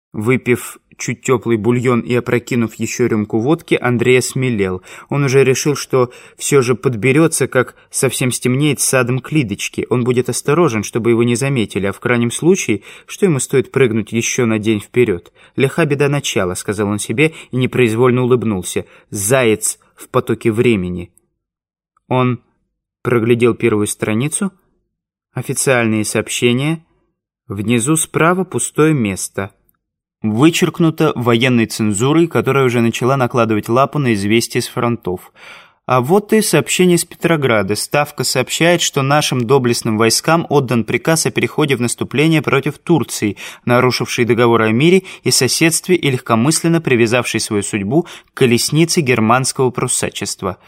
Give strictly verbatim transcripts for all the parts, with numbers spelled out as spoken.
Выпив чуть теплый бульон и опрокинув еще рюмку водки, Андрей осмелел. Он уже решил, что все же подберется, как совсем стемнеет, с садом к Лидочке. Он будет осторожен, чтобы его не заметили, а в крайнем случае, что ему стоит прыгнуть еще на день вперед. «Лиха беда начала», — сказал он себе и непроизвольно улыбнулся. «Заяц в потоке времени». Он проглядел первую страницу. Официальные сообщения. Внизу справа пустое место. Вычеркнуто военной цензурой, которая уже начала накладывать лапу на известия с фронтов. А вот и сообщение из Петрограда. Ставка сообщает, что нашим доблестным войскам отдан приказ о переходе в наступление против Турции, нарушившей договор о мире и соседстве и легкомысленно привязавшей свою судьбу к колеснице германского прусачества.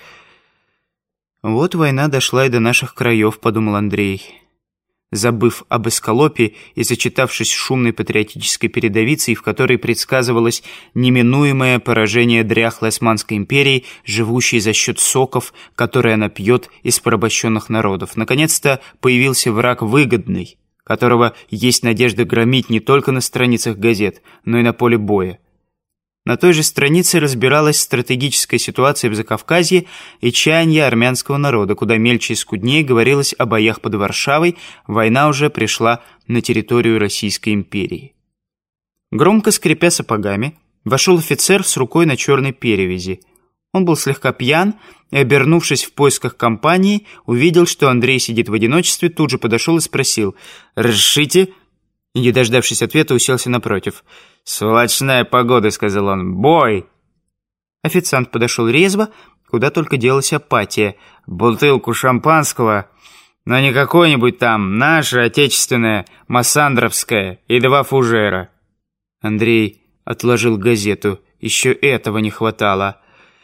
«Вот война дошла и до наших краев», — подумал Андрей. Забыв об эскалопе и зачитавшись шумной патриотической передовицей, в которой предсказывалось неминуемое поражение дряхлой Османской империи, живущей за счет соков, которые она пьет из порабощенных народов. Наконец-то появился враг выгодный, которого есть надежда громить не только на страницах газет, но и на поле боя. На той же странице разбиралась стратегическая ситуация в Закавказье и чаяния армянского народа, куда мельче и скуднее говорилось о боях под Варшавой. Война уже пришла на территорию Российской империи. Громко скрипя сапогами, вошел офицер с рукой на черной перевязи. Он был слегка пьян и, обернувшись в поисках компании, увидел, что Андрей сидит в одиночестве, тут же подошел и спросил: «Разрешите?» И, не дождавшись ответа, уселся напротив. «Сволочная погода», — сказал он. «Бой!» Официант подошел резво, куда только делась апатия. «Бутылку шампанского, но не какое-нибудь там, наше, отечественное, массандровское, и два фужера». Андрей отложил газету. Еще этого не хватало.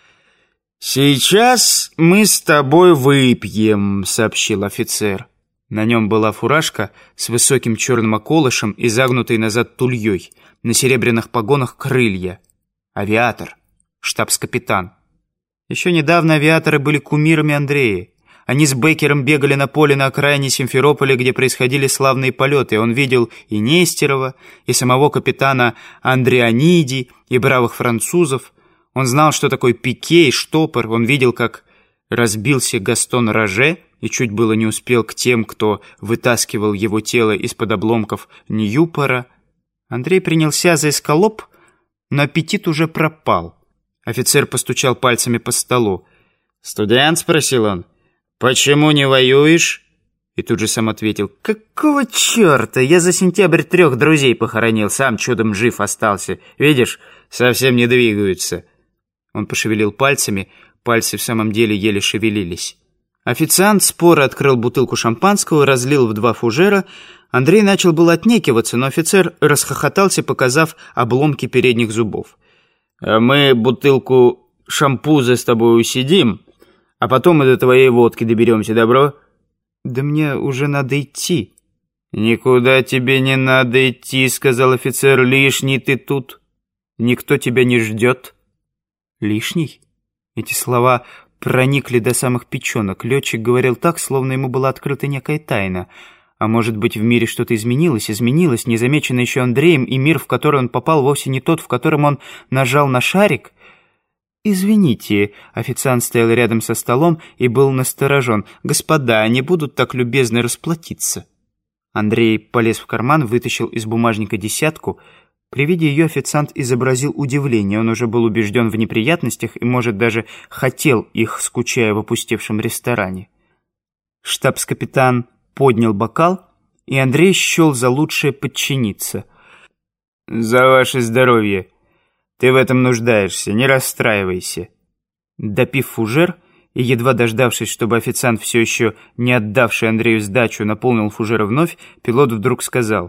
«Сейчас мы с тобой выпьем», — сообщил офицер. На нем была фуражка с высоким черным околышем и загнутой назад тульей. На серебряных погонах крылья. Авиатор. Штабс-капитан. Еще недавно авиаторы были кумирами Андрея. Они с Беккером бегали на поле на окраине Симферополя, где происходили славные полеты. Он видел и Нестерова, и самого капитана Андрианиди, и бравых французов. Он знал, что такое пике и штопор. Он видел, как разбился Гастон Роже, и чуть было не успел к тем, кто вытаскивал его тело из-под обломков Ньюпора. Андрей принялся за эскалоп, но аппетит уже пропал. Офицер постучал пальцами по столу. «Студент?» — спросил он. «Почему не воюешь?» И тут же сам ответил: «Какого черта? Я за сентябрь трех друзей похоронил, сам чудом жив остался. Видишь, совсем не двигаются». Он пошевелил пальцами, пальцы в самом деле еле шевелились. Официант споро открыл бутылку шампанского, разлил в два фужера. Андрей начал было отнекиваться, но офицер расхохотался, показав обломки передних зубов. «Мы бутылку шампуза с тобой усидим, а потом и до твоей водки доберемся, добро?» «Да мне уже надо идти». «Никуда тебе не надо идти», — сказал офицер. «Лишний ты тут. Никто тебя не ждет». «Лишний?» Эти слова проникли до самых печенок. Летчик говорил так, словно ему была открыта некая тайна. А может быть, в мире что-то изменилось, изменилось, незамечено еще Андреем, и мир, в который он попал, вовсе не тот, в котором он нажал на шарик? «Извините», — официант стоял рядом со столом и был насторожен. «Господа, они будут так любезны расплатиться». Андрей полез в карман, вытащил из бумажника десятку. При виде ее официант изобразил удивление. Он уже был убежден в неприятностях и, может, даже хотел их, скучая в опустевшем ресторане. Штабс-капитан поднял бокал, и Андрей счел за лучшее подчиниться. «За ваше здоровье. Ты в этом нуждаешься, не расстраивайся». Допив фужер и едва дождавшись, чтобы официант, все еще не отдавший Андрею сдачу, наполнил фужер вновь, пилот вдруг сказал: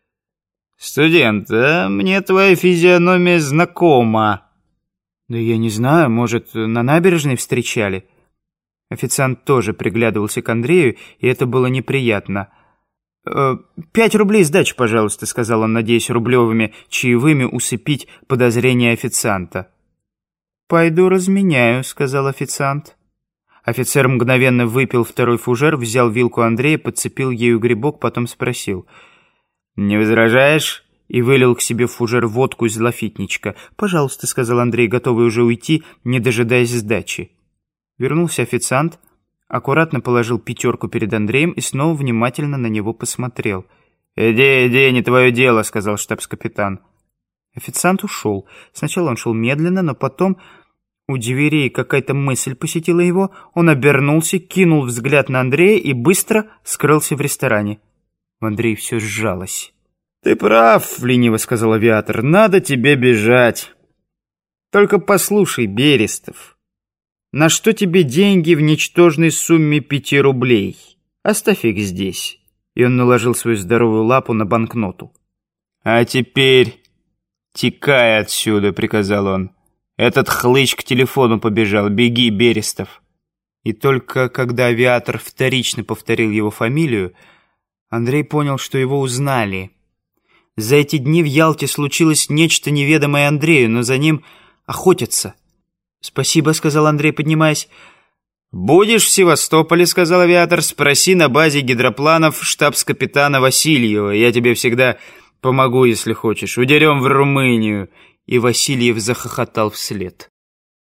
«Студент, а мне твоя физиономия знакома». «Да я не знаю, может, на набережной встречали?» Официант тоже приглядывался к Андрею, и это было неприятно. «Э, «Пять рублей сдачи, пожалуйста», — сказал он, надеясь рублевыми чаевыми усыпить подозрения официанта. «Пойду разменяю», — сказал официант. Офицер мгновенно выпил второй фужер, взял вилку Андрея, подцепил ею грибок, потом спросил: «Не возражаешь, и вылил к себе в фужер водку из лафитничка. «Пожалуйста», — сказал Андрей, готовый уже уйти, не дожидаясь сдачи. Вернулся официант, аккуратно положил пятерку перед Андреем и снова внимательно на него посмотрел. «Иди, иди, не твое дело», — сказал штабс-капитан. Официант ушел. Сначала он шел медленно, но потом у дверей какая-то мысль посетила его. Он обернулся, кинул взгляд на Андрея и быстро скрылся в ресторане. В Андрее все сжалось. «Ты прав», — лениво сказал авиатор, — «надо тебе бежать. Только послушай, Берестов, на что тебе деньги в ничтожной сумме пяти рублей? Оставь их здесь». И он наложил свою здоровую лапу на банкноту. «А теперь текай отсюда», — приказал он. «Этот хлыщ к телефону побежал. Беги, Берестов». И только когда авиатор вторично повторил его фамилию, Андрей понял, что его узнали. За эти дни в Ялте случилось нечто неведомое Андрею, но за ним охотятся. «Спасибо», — сказал Андрей, поднимаясь. «Будешь в Севастополе», — сказал авиатор, — «спроси на базе гидропланов штабс-капитана Васильева. Я тебе всегда помогу, если хочешь. Удерем в Румынию». И Васильев захохотал вслед.